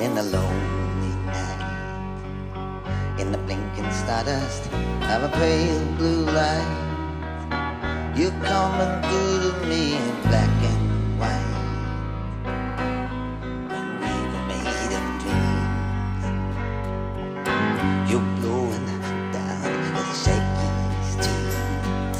in the lonely night, in the blinking stardust of a pale blue light. You coming through to me in black and white, when we were made of dreams. You're blowing down the shaky street.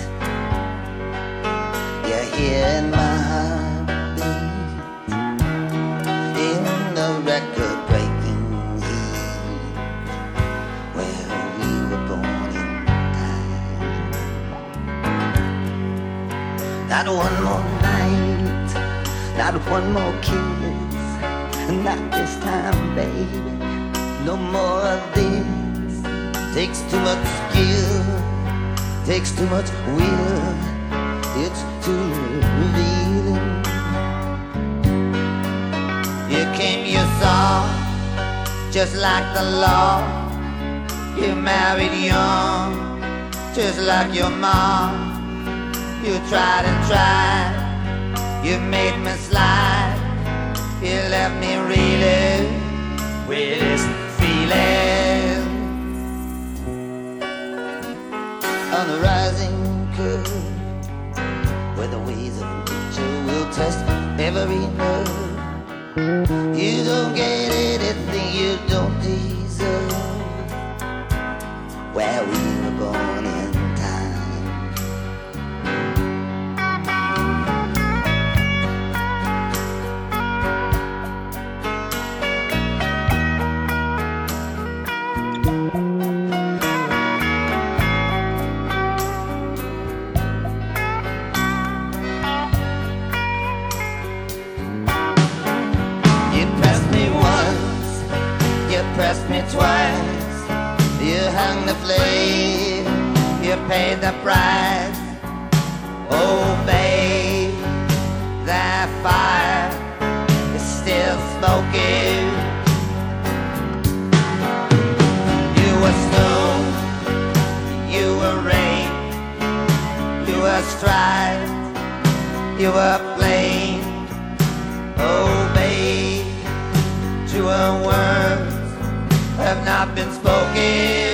You're here in my heartbeat, in the record-breaking heat, where we were born in time. Not one more night, not one more kiss, not this time, baby, no more of this. Takes too much skill, takes too much will, it's too revealing. You came, you saw, just like the law. You married young, just like your mom. You tried and tried, you made me slide. You left me reeling with this feeling. On the rising curve, where the ways of nature will test every nerve. You don't get anything you don't deserve, where we were born in time. Pressed me twice, you hung the flame, you paid the price. Oh babe, that fire is still smoking. You were snow, you were rain, you were strife, you were plain. Oh babe, truer words have not been spoken.